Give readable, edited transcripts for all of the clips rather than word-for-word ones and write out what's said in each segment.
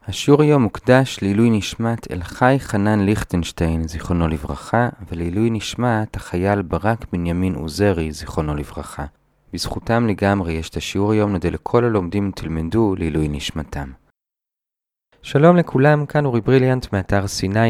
השיעור היום מוקדש לעילוי נשמת אלחי חנן ליכטנשטיין, זיכרונו לברכה, ולעילוי נשמת החייל ברק בנימין עוזרי, זיכרונו לברכה. בזכותם לגמרי יש את השיעור היום, נודה לכל הלומדים תלמדו לעילוי נשמתם. שלום לכולם, כאן אורי בריליאנט מאתר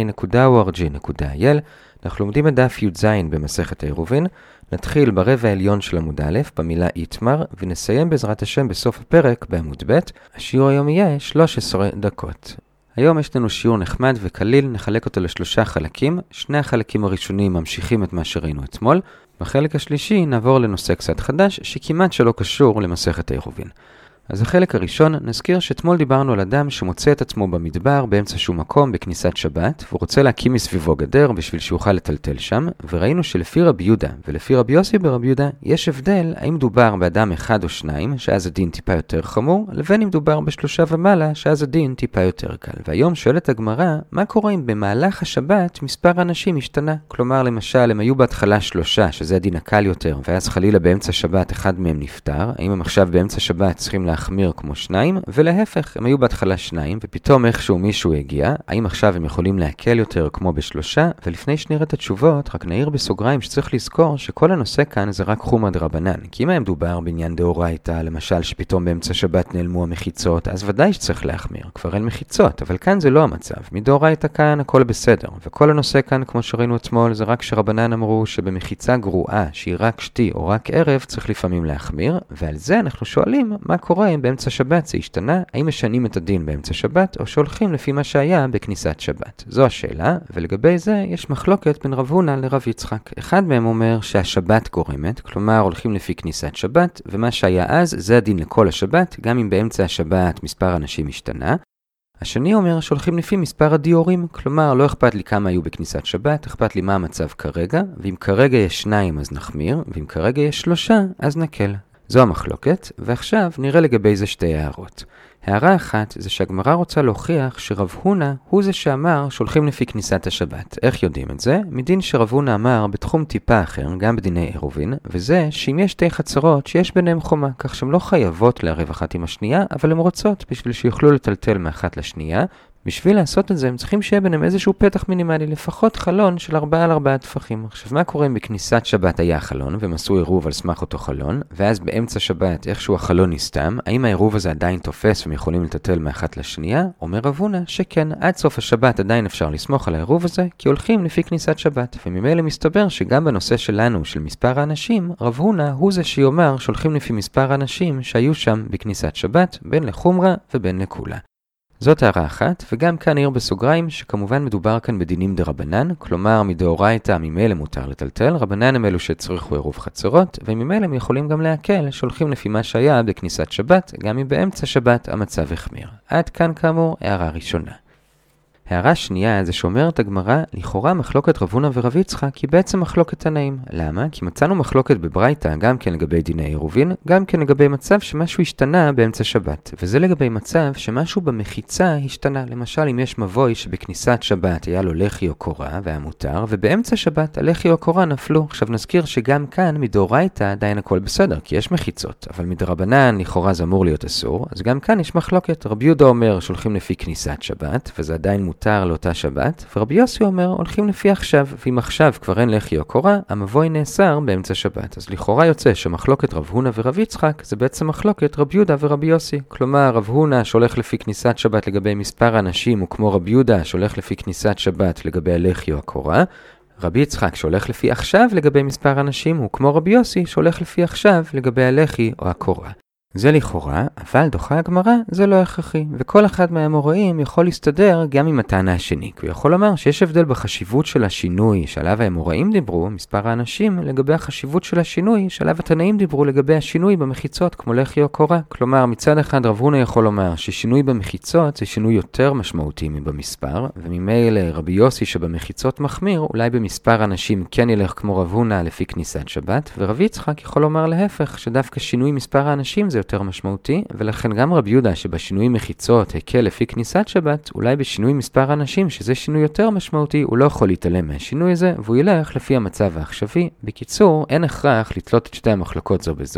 sinai.org.il. אנחנו לומדים את דף י"ז במסכת העירובין. נתחיל ברבע העליון של עמוד א' במילה איתמר, ונסיים בעזרת השם בסוף הפרק בעמוד ב'. השיעור היום יהיה 13 דקות. היום יש לנו שיעור נחמד וקליל, נחלק אותו לשלושה חלקים. שני החלקים הראשונים ממשיכים את מה שראינו אתמול. בחלק השלישי נעבור לנושא קצת חדש שכמעט שלא קשור למסכת העירובין. אז החלק הראשון, נזכיר שאתמול דיברנו על אדם שמוצא את עצמו במדבר באמצע שום מקום בכניסת שבת, והוא רוצה להקים מסביבו גדר בשביל שיוכל לטלטל שם, וראינו שלפי רבי יהודה ולפי רבי יוסי ברבי יהודה יש הבדל האם דובר באדם אחד או שניים, שאז הדין טיפה יותר חמור, לבין אם דובר בשלושה ומעלה, שאז הדין טיפה יותר קל. והיום שואלת הגמרא, מה קורה אם במהלך השבת מספר אנשים השתנה? כלומר, למשל, הם היו בהתחלה 3, שזה הדין הקל יותר, ואז חלילה באמצע שבת אחד מהם נפטר. האם הם עכשיו באמצע שבת צריכים להחמיר כמו 2, ולהפך, הם היו בהתחלה 2, ופתאום איכשהו מישהו הגיע, האם עכשיו הם יכולים להקל יותר כמו ב3, ולפני שנראה את התשובות, רק נעיר בסוגריים שצריך לזכור שכל הנושא כאן זה רק חומא דרבנן, כי אם היה מדובר בעניין דאורייתא, למשל שפתאום באמצע שבת נעלמו המחיצות, אז ודאי שצריך להחמיר, כבר אין מחיצות, אבל כאן זה לא המצב, מדאורייתא כאן הכל בסדר, וכל הנושא כאן, כמו שראינו אתמול, זה רק שרבנן אמרו שבמחיצה גרועה, שהיא רק שתי או רק ערב, צריך לפעמים להחמיר, ועל זה אנחנו שואלים מה קורה אם באמצע שבת זה השתנה, האם משנים את הדין באמצע שבת, או שהולכים לפי מה שהיה בכניסת שבת. זו השאלה, ולגבי זה יש מחלוקת בין רב הונא לרב יצחק. אחד מהם אומר שהשבת גורמת, כלומר הולכים לפי כניסת שבת, ומה שהיה אז זה הדין לכל השבת, גם אם באמצע השבת מספר אנשים השתנה. השני אומר שהולכים לפי מספר הדיורים, כלומר לא אכפת לי כמה היו בכניסת שבת, אכפת לי מה המצב כרגע, ואם כרגע יש 2 אז נחמיר, ואם כרגע יש 3 אז נקל. זו המחלוקת, ועכשיו נראה לגבי זה שתי הערות. הערה אחת זה שהגמרא רוצה להוכיח שרב הונא הוא זה שאמר שהולכים לפי כניסת השבת. איך יודעים את זה? מדין שרב הונא אמר בתחום טיפה אחר, גם בדיני עירובין, וזה שאם יש 2 חצרות שיש ביניהם חומה, כך שהן לא חייבות לערב אחת עם השנייה, אבל הן רוצות בשביל שיוכלו לטלטל מאחת לשנייה. בשביל לעשות את זה הם צריכים שיהיה ביניהם איזשהו פתח מינימלי, לפחות חלון של 4 על 4 טפחים. עכשיו מה קורה אם בכניסת שבת היה חלון והם עשו עירוב על סמך אותו חלון, ואז באמצע שבת איכשהו החלון נסתם, האם העירוב הזה עדיין תופס והם יכולים לטטל מאחת לשנייה? אומר רב הונא שכן, עד סוף השבת עדיין אפשר לסמוך על העירוב הזה, כי הולכים לפי כניסת שבת. וממילא מסתבר שגם בנושא שלנו של מספר האנשים, רב הונא הוא זה שיאמר שהולכים לפי מספר האנשים שהיו שם בכניסת שבת, בין לחומרה ובין לכולה. זאת הערה אחת, וגם כאן נעיר בסוגריים שכמובן מדובר כאן בדינים דרבנן, כלומר מדאורייתא ממילא מותר לטלטל, רבנן הם אלו שצריכו עירוב חצרות, וממילא הם יכולים גם להקל, שהולכים לפי מה שהיה בכניסת שבת, גם אם באמצע שבת המצב החמיר. עד כאן כאמור הערה ראשונה. הערה שנייה זה שאומרת הגמרא, לכאורה מחלוקת רב הונא ורב יצחק היא בעצם מחלוקת תנאים. למה? כי מצאנו מחלוקת בברייתא גם כן לגבי דיני עירובין, גם כן לגבי מצב שמשהו השתנה באמצע שבת. וזה לגבי מצב שמשהו במחיצה השתנה. למשל אם יש מבוי שבכניסת שבת היה לו לחי או קורה והיה מותר, ובאמצע שבת הלחי או הקורה נפלו. עכשיו נזכיר שגם כאן מדאורייתא עדיין הכל בסדר, כי יש מחיצות, אבל מדרבנן לכאורה זה אמור להיות אסור. אז גם כאן יש מחלוקת. רבי יהודה אומר שהולכים לפי כניסת שבת, וזה עדיין מותר לאותה שבת, ורבי יוסי אומר הולכים לפי עכשיו, ואם עכשיו כבר אין לחי או קורה, המבוי נאסר באמצע שבת. אז לכאורה יוצא שמחלוקת רב הונא ורב יצחק זה בעצם מחלוקת רבי יהודה ורבי יוסי. כלומר רב הונא שהולך לפי כניסת שבת לגבי מספר האנשים, הוא כמו רבי יהודה שהולך לפי כניסת שבת לגבי הלחי או הקורה. רבי יצחק שהולך לפי עכשיו לגבי מספר האנשים, הוא כמו רבי יוסי שהולך לפי עכשיו לגבי הלחי או הקורה. זה לכאורה, אבל דוחה הגמרא זה לא הכרחי, וכל אחד מהאמוראים יכול להסתדר גם עם הטענה השני, כי הוא יכול לומר שיש הבדל בחשיבות של השינוי שעליו האמוראים דיברו, מספר האנשים, לגבי החשיבות של השינוי שעליו התנאים דיברו לגבי השינוי במחיצות כמו לחי או קורה. כלומר, מצד אחד רב הונא יכול לומר ששינוי במחיצות זה שינוי יותר משמעותי מבמספר, וממילא רבי יוסי שבמחיצות מחמיר, אולי במספר אנשים כן ילך כמו רב הונא לפי כניסת שבת, ורבי יצחק יכול לומר להפך, שדווקא שינוי מספר האנשים זה יותר משמעותי, ולכן גם רבי יהודה שבשינוי מחיצות הקל לפי כניסת שבת, אולי בשינוי מספר אנשים שזה שינוי יותר משמעותי, הוא לא יכול להתעלם מהשינוי הזה, והוא ילך לפי המצב העכשווי. בקיצור, אין הכרח לתלות את שתי המחלוקות זו בזו.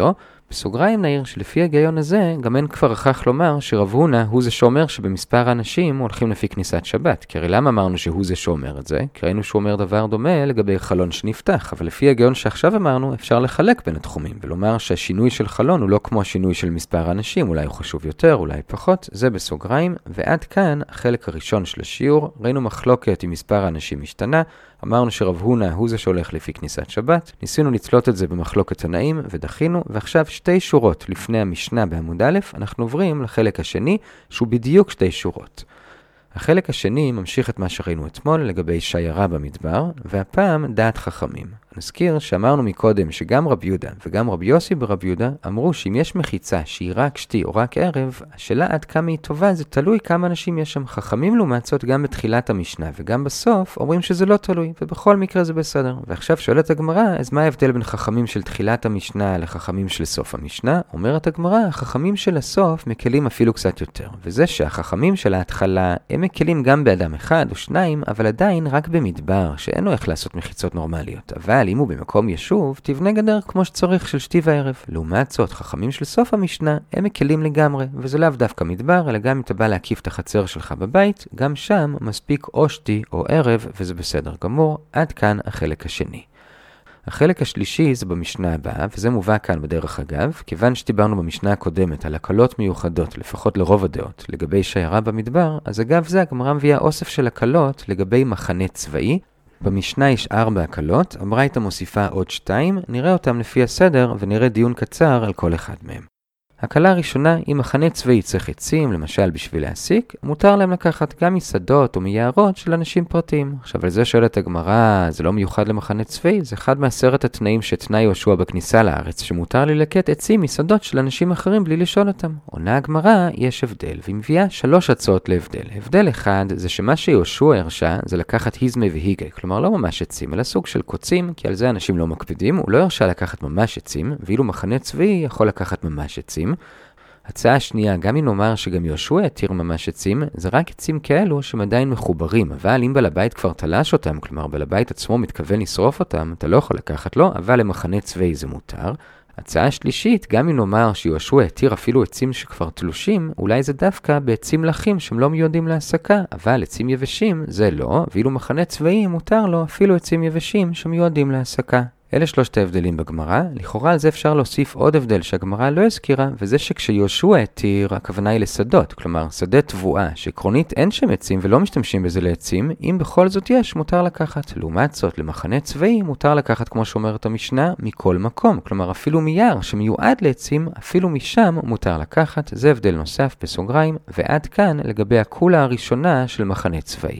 בסוגריים נעיר שלפי ההיגיון הזה, גם אין כבר הכרח לומר שרב הונא הוא זה שאומר שבמספר האנשים הולכים לפי כניסת שבת. כי הרי למה אמרנו שהוא זה שאומר את זה? כי ראינו שהוא אומר דבר דומה לגבי חלון שנפתח, אבל לפי ההיגיון שעכשיו אמרנו, אפשר לחלק בין התחומים, ולומר שהשינוי של חלון הוא לא כמו השינוי של מספר האנשים, אולי הוא חשוב יותר, אולי פחות, זה בסוגריים, ועד כאן החלק הראשון של השיעור. ראינו מחלוקת אם מספר האנשים משתנה, אמרנו שרב הונא הוא זה שהולך לפי כניסת שבת, ניסינו לצלוט את זה במחלוקת תנאים ודחינו, ועכשיו 2 שורות לפני המשנה בעמוד א', אנחנו עוברים לחלק השני, שהוא בדיוק 2 שורות. החלק השני ממשיך את מה שראינו אתמול לגבי שיירה במדבר, והפעם דעת חכמים. נזכיר שאמרנו מקודם שגם רב יהודה וגם רב יוסי ברב יהודה אמרו שאם יש מחיצה שהיא רק שתי או רק ערב, השאלה עד כמה היא טובה זה תלוי כמה אנשים יש שם. חכמים לעומת זאת גם בתחילת המשנה וגם בסוף אומרים שזה לא תלוי, ובכל מקרה זה בסדר. ועכשיו שואלת הגמרא, אז מה ההבדל בין חכמים של תחילת המשנה לחכמים של סוף המשנה? אומרת הגמרא, החכמים של הסוף מקלים אפילו קצת יותר, וזה שהחכמים של ההתחלה הם מקלים גם באדם אחד או שניים, אבל עדיין רק במדבר שאין לו איך לעשות מחיצות נורמליות. אבל אם הוא במקום ישוב, תבנה גדר כמו שצריך של שתי וערב. לעומת זאת, חכמים של סוף המשנה הם מקלים לגמרי, וזה לאו דווקא מדבר, אלא גם אם אתה בא להקיף את החצר שלך בבית, גם שם מספיק או שתי או ערב, וזה בסדר גמור. עד כאן החלק השני. החלק השלישי זה במשנה הבאה, וזה מובא כאן בדרך אגב, כיוון שדיברנו במשנה הקודמת על הקלות מיוחדות, לפחות לרוב הדעות, לגבי שיירה במדבר, אז אגב זה הגמרא מביאה אוסף של הקלות לגבי מחנה צבאי. במשנה יש 4 הקלות, הברייתא מוסיפה עוד 2, נראה אותם לפי הסדר ונראה דיון קצר על כל אחד מהם. הקלה הראשונה, אם מחנה צבאי צריך עצים, למשל בשביל להסיק, מותר להם לקחת גם משדות או מיערות של אנשים פרטיים. עכשיו על זה שואלת הגמרא, זה לא מיוחד למחנה צבאי, זה אחד מ10 התנאים שתנאי יהושע בכניסה לארץ, שמותר ללקט עצים משדות של אנשים אחרים בלי לשאול אותם. עונה הגמרא, יש הבדל, והיא מביאה 3 הצעות להבדל. הבדל אחד זה שמה שיהושע הרשה זה לקחת היזמה והיגה, כלומר לא ממש עצים, אלא סוג של קוצים, כי על זה אנשים לא מקפידים, הוא לא הרשה לקחת ממש עצים, ואילו מחנה צבאי יכול לקחת ממש עצים. הצעה שנייה, גם אם נאמר שגם יהושע התיר ממש עצים, זה רק עצים כאלו שהם עדיין מחוברים, אבל אם בעל הבית כבר תלש אותם, כלומר בעל הבית עצמו מתכוון לשרוף אותם, אתה לא יכול לקחת לו, אבל למחנה צבאי זה מותר. הצעה שלישית, גם אם נאמר שיהושע התיר אפילו עצים שכבר תלושים, אולי זה דווקא בעצים לחים שהם לא מיועדים להסקה, אבל עצים יבשים זה לא, ואילו מחנה צבאי מותר לו אפילו עצים יבשים שמיועדים להסקה. אלה 3 ההבדלים בגמרא. לכאורה על זה אפשר להוסיף עוד הבדל שהגמרא לא הזכירה, וזה שכשיהושע התיר, הכוונה היא לשדות, כלומר שדה תבואה, שעקרונית אין שם עצים ולא משתמשים בזה לעצים, אם בכל זאת יש, מותר לקחת. לעומת זאת, למחנה צבאי מותר לקחת, כמו שאומרת המשנה, מכל מקום, כלומר אפילו מיער שמיועד לעצים, אפילו משם מותר לקחת. זה הבדל נוסף בסוגריים, ועד כאן לגבי הקולה הראשונה של מחנה צבאי.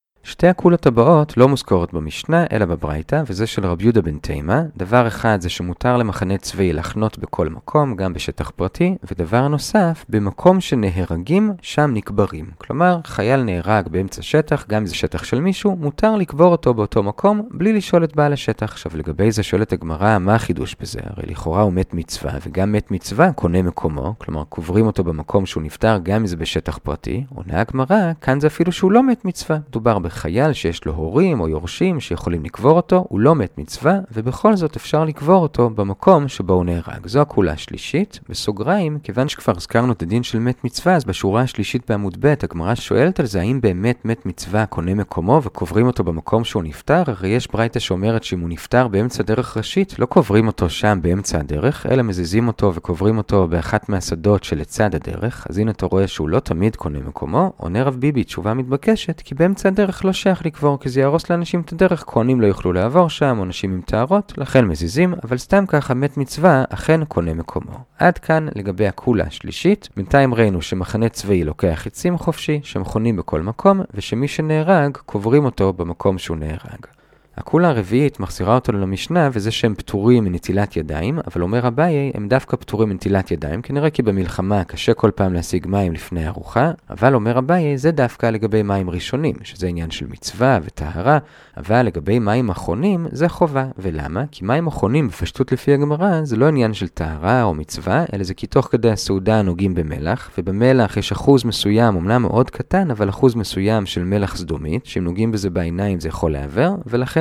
2 הקולות הבאות לא מוזכרות במשנה, אלא בברייתא, וזה של רב יהודה בן תימא. דבר אחד זה שמותר למחנה צבאי לחנות בכל מקום, גם בשטח פרטי, ודבר נוסף, במקום שנהרגים, שם נקברים. כלומר, חייל נהרג באמצע שטח, גם אם זה שטח של מישהו, מותר לקבור אותו באותו מקום, בלי לשאול את בעל השטח. עכשיו, לגבי זה שואלת הגמרא, מה החידוש בזה? הרי לכאורה הוא מת מצווה, וגם מת מצווה קונה מקומו, כלומר, קוברים אותו במקום שהוא נפטר, גם אם זה בשטח פרטי. עונה הגמרא, כאן זה אפילו שהוא לא מת מצווה. מדובר חייל שיש לו הורים או יורשים שיכולים לקבור אותו, הוא לא מת מצווה, ובכל זאת אפשר לקבור אותו במקום שבו הוא נהרג. זו הקולה השלישית. בסוגריים, כיוון שכבר הזכרנו את הדין של מת מצווה, אז בשורה השלישית בעמוד ב' הגמרא שואלת על זה, האם באמת מת מצווה קונה מקומו וקוברים אותו במקום שהוא נפטר? הרי יש ברייתא שאומרת שאם הוא נפטר באמצע דרך ראשית, לא קוברים אותו שם באמצע הדרך, אלא מזיזים אותו וקוברים אותו באחת מהשדות שלצד הדרך. אז הנה אתה רואה שהוא לא תמיד קונה מקומו. עונה רב ביבי, תשובה מתבקשת, כי באמצע הדרך לא שייך לקבור, כי זה יהרוס לאנשים את הדרך, כהנים לא יוכלו לעבור שם, או אנשים עם טהרות, לכן מזיזים, אבל סתם ככה מת מצווה אכן קונה מקומו. עד כאן לגבי הקולה השלישית. בינתיים ראינו שמחנה צבאי לוקח עצים חופשי, שמכונים בכל מקום, ושמי שנהרג קוברים אותו במקום שהוא נהרג. הקולה הרביעית מחזירה אותו למשנה, וזה שהם פטורים מנטילת ידיים, אבל אומר אביי, הם דווקא פטורים מנטילת ידיים, כנראה כי במלחמה קשה כל פעם להשיג מים לפני ארוחה, אבל אומר אביי, זה דווקא לגבי מים ראשונים, שזה עניין של מצווה וטהרה, אבל לגבי מים אחרונים זה חובה. ולמה? כי מים אחרונים בפשטות לפי הגמרא זה לא עניין של טהרה או מצווה, אלא זה כי תוך כדי הסעודה נוגעים במלח, ובמלח יש אחוז מסוים, אמנם מאוד קטן, אבל אחוז מסוים של מלח סדומית, שאם נוגעים בזה בעיניים זה יכול לעבר, ולכן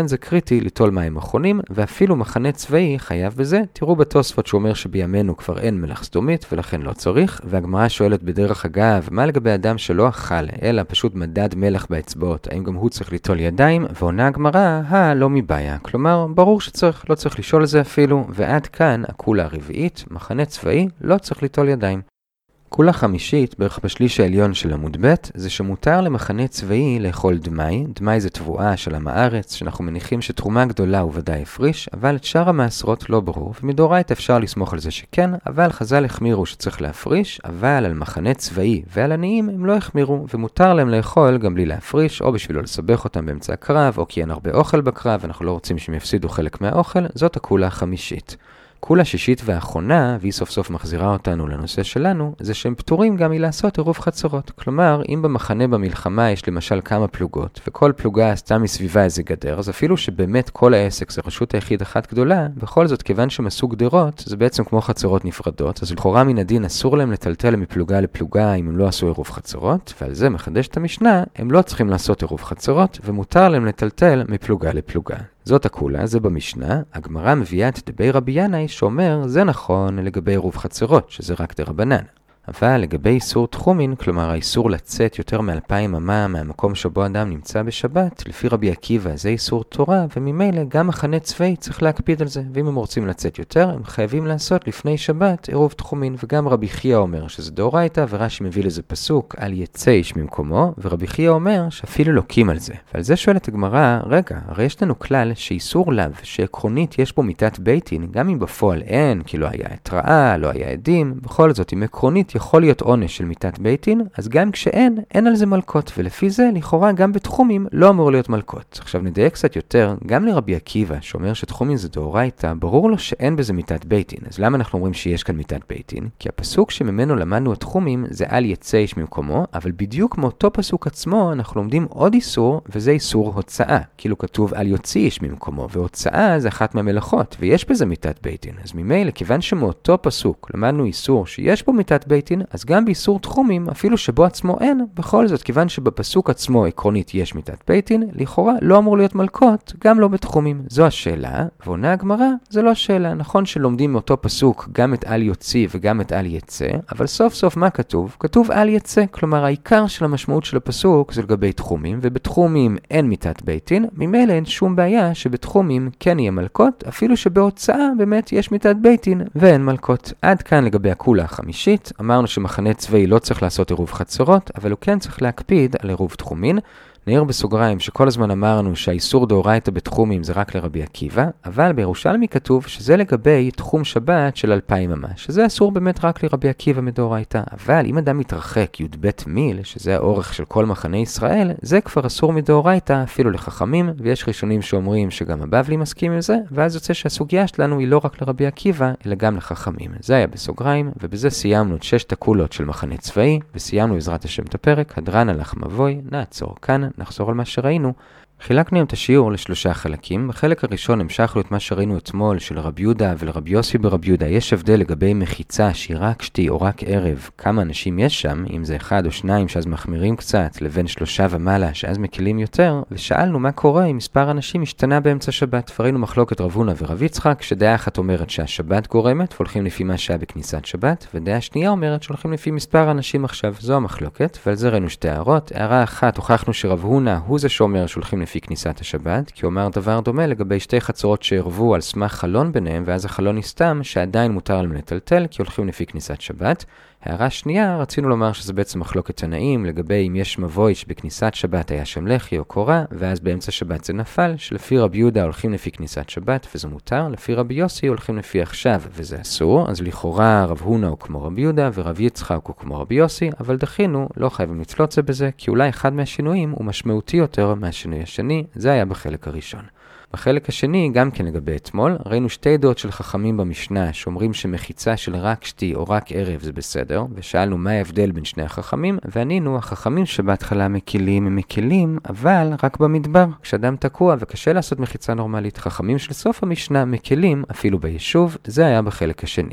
ולכן זה קריטי ליטול מים אחרונים, ואפילו מחנה צבאי חייב בזה. תראו בתוספות שהוא אומר שבימינו כבר אין מלח סדומית, ולכן לא צריך, והגמרא שואלת בדרך אגב, מה לגבי אדם שלא אכל, אלא פשוט מדד מלח באצבעות, האם גם הוא צריך ליטול ידיים? ועונה הגמרא, לא מבעיה. כלומר, ברור שצריך, לא צריך לשאול על זה אפילו, ועד כאן הקולה הרביעית, מחנה צבאי, לא צריך ליטול ידיים. קולה חמישית, בערך בשליש העליון של עמוד ב', זה שמותר למחנה צבאי לאכול דמאי. דמאי זה תבואה של עם הארץ, שאנחנו מניחים שתרומה גדולה הוא ודאי הפריש, אבל את שאר המעשרות לא ברור, ומדאורייתא אפשר לסמוך על זה שכן, אבל חז"ל החמירו שצריך להפריש, אבל על מחנה צבאי ועל עניים הם לא החמירו, ומותר להם לאכול גם בלי להפריש, או בשביל לא לסבך אותם באמצע הקרב, או כי אין הרבה אוכל בקרב, אנחנו לא רוצים שהם יפסידו חלק מהאוכל. זאת הקולה החמישית. קולה שישית והאחרונה, והיא סוף סוף מחזירה אותנו לנושא שלנו, זה שהם פטורים גם מלעשות עירוב חצרות. כלומר, אם במחנה במלחמה יש למשל כמה פלוגות, וכל פלוגה עשתה מסביבה איזה גדר, אז אפילו שבאמת כל העסק זה רשות היחיד אחת גדולה, בכל זאת כיוון שהם עשו גדרות, זה בעצם כמו חצרות נפרדות, אז לכאורה מן הדין אסור להם לטלטל מפלוגה לפלוגה אם הם לא עשו עירוב חצרות, ועל זה מחדשת המשנה, הם לא צריכים לעשות עירוב חצרות, ומותר להם לטלטל מפלוגה לפלוגה. זאת הקולה, זה במשנה. הגמרא מביאה את דבי רבי ינאי שאומר, זה נכון לגבי עירוב חצרות, שזה רק דרבנן. אבל לגבי איסור תחומין, כלומר האיסור לצאת יותר מ2,000 אמה מהמקום שבו אדם נמצא בשבת, לפי רבי עקיבא זה איסור תורה, וממילא גם מחנה צבאי צריך להקפיד על זה. ואם הם רוצים לצאת יותר, הם חייבים לעשות לפני שבת עירוב תחומין. וגם רבי חייא אומר שזה דאורייתא, ורש"י מביא לזה פסוק, אל יצא איש ממקומו, ורבי חייא אומר שאפילו לוקים על זה. ועל זה שואלת הגמרא, רגע, הרי יש לנו כלל שאיסור לאו, שעקרונית יש בו מיתת בית דין, גם אם בפועל אין, כי לא היה התראה, לא היה עדים, בכל זאת, אם עקרונית יכול להיות עונש של מיתת בית דין, אז גם כשאין, אין על זה מלכות, ולפי זה, לכאורה גם בתחומים לא אמור להיות מלכות. עכשיו נדייק קצת יותר, גם לרבי עקיבא, שאומר שתחומים זה דאורייתא, ברור לו שאין בזה מיתת בית דין. אז למה אנחנו אומרים שיש כאן מיתת בית דין? כי הפסוק שממנו למדנו התחומים זה אל יצא איש ממקומו, אבל בדיוק מאותו פסוק עצמו אנחנו לומדים עוד איסור, וזה איסור הוצאה. כאילו כתוב אל יוצא איש ממקומו, והוצאה זה אחת מהמלאכות, ויש בזה מיתת בית דין. אז ממילא, כיוון שמאותו פסוק למדנו איסור שיש בו מיתת בית דין, אז גם באיסור תחומים, אפילו שבו עצמו אין, בכל זאת, כיוון שבפסוק עצמו עקרונית יש מיתת בית דין, לכאורה לא אמור להיות מלכות, גם לא בתחומים. זו השאלה, ועונה הגמרא, זה לא שאלה. נכון שלומדים מאותו פסוק גם את אל יוציא וגם את אל יצא, אבל סוף סוף מה כתוב? כתוב אל יצא, כלומר העיקר של המשמעות של הפסוק זה לגבי תחומים, ובתחומים אין מיתת בית דין, ממילא אין שום בעיה שבתחומים כן יהיה מלכות, אפילו שבהוצאה באמת יש מיתת בית דין ואין מלכות. עד כאן לגבי הקולה החמישית. אמרנו שמחנה צבאי לא צריך לעשות עירוב חצרות, אבל הוא כן צריך להקפיד על עירוב תחומין. נעיר בסוגריים שכל הזמן אמרנו שהאיסור דאורייתא בתחומים זה רק לרבי עקיבא, אבל בירושלמי כתוב שזה לגבי תחום שבת של 2,000 אמה, שזה אסור באמת רק לרבי עקיבא מדאורייתא. אבל אם אדם מתרחק י"ב מיל, שזה האורך של כל מחנה ישראל, זה כבר אסור מדאורייתא אפילו לחכמים, ויש ראשונים שאומרים שגם הבבלי מסכים עם זה, ואז יוצא שהסוגיה שלנו היא לא רק לרבי עקיבא, אלא גם לחכמים. זה היה בסוגריים, ובזה סיימנו את 6 הקולות של מחנה צבאי, וסיימנו בעזרת השם את הפרק. הדרן הלך מבוי, נעצור כאן. נחזור על מה שראינו. חילקנו את השיעור לשלושה חלקים. בחלק הראשון המשכנו את מה שראינו אתמול של רבי יהודה ולרבי יוסי ברבי יהודה. יש הבדל לגבי מחיצה שהיא רק שתי או רק ערב, כמה אנשים יש שם, אם זה 1 או 2 שאז מחמירים קצת, לבין 3 ומעלה שאז מקלים יותר, ושאלנו מה קורה אם מספר אנשים השתנה באמצע שבת. וראינו מחלוקת רב הונא ורב יצחק, שדעה אחת אומרת שהשבת גורמת והולכים לפי מה שהיה בכניסת שבת, ודעה שנייה אומרת שהולכים לפי מספר אנשים עכשיו. זו המחלוקת, ועל זה ראינו 2 הערות. הערה אחת, הוכחנו שרב הונא הוא זה שאומר שהולכים לפי כניסת השבת, כי אומר דבר דומה לגבי 2 חצרות שערבו על סמך חלון ביניהם, ואז החלון נסתם שעדיין מותר להם לטלטל, כי הולכים לפי כניסת שבת. הערה שנייה, רצינו לומר שזה בעצם מחלוקת תנאים, לגבי אם יש מבוי שבכניסת שבת היה שם לחי או קורה, ואז באמצע שבת זה נפל, שלפי רבי יהודה הולכים לפי כניסת שבת, וזה מותר, לפי רבי יוסי הולכים לפי עכשיו, וזה אסור. אז לכאורה רב הונא הוא כמו רבי יהודה, ורב יצחק הוא כמו רבי יוסי, אבל דחינו, לא חייבים לצלוץ זה בזה, כי אולי אחד מהשינויים הוא משמעותי יותר מהשינוי השני. זה היה בחלק הראשון. בחלק השני, גם כן לגבי אתמול, ראינו 2 דעות של חכמים במשנה שאומרים שמחיצה של רק שתי או רק ערב זה בסדר, ושאלנו מה ההבדל בין שני החכמים, וענינו, החכמים שבהתחלה מקילים הם מקילים, אבל רק במדבר, כשאדם תקוע וקשה לעשות מחיצה נורמלית. חכמים של סוף המשנה מקילים אפילו ביישוב. זה היה בחלק השני.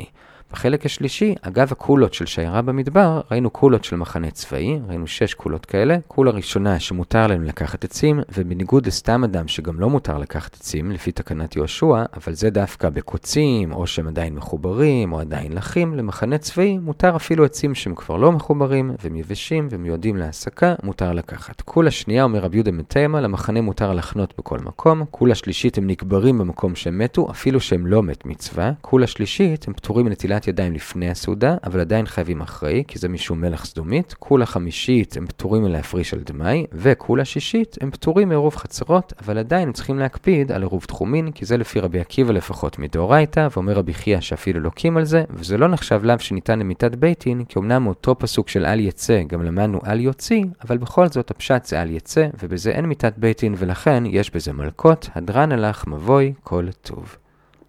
בחלק השלישי, אגב הקולות של שיירה במדבר, ראינו קולות של מחנה צבאי, ראינו 6 קולות כאלה. קולה ראשונה שמותר להם לקחת עצים, ובניגוד לסתם אדם שגם לא מותר לקחת עצים, לפי תקנת יהושע, אבל זה דווקא בקוצים, או שהם עדיין מחוברים, או עדיין לחים, למחנה צבאי, מותר אפילו עצים שהם כבר לא מחוברים, והם יבשים ומיועדים להעסקה, מותר לקחת. קולה שנייה אומר רבי יהודה מתימה, למחנה מותר לחנות בכל מקום. קולה שלישית הם נקברים במקום שהם מתו, אפילו שהם לא מת מצווה. קולה שלישית הם פטורים מנטילת ידיים לפני הסעודה, אבל עדיין חייבים אחרי, כי זה משום מלח סדומית. קולה חמישית הם פטורים מלהפריש על דמי, וקולה שישית הם פטורים מעירוב חצרות, אבל עדיין הם צריכים להקפיד על עירוב תחומין, כי זה לפי רבי עקיבא לפחות מדאורייתא, ואומר רבי חייא שאפילו לוקים על זה, וזה לא נחשב לאו שניתן למיתת בית דין, כי אמנם אותו פסוק של אל יצא, גם למדנו אל יוציא, אבל בכל זאת הפשט זה אל יצא, ובזה אין מיתת בית דין, ולכן יש בזה מלכות, הדרן הלך מבוי כל טוב.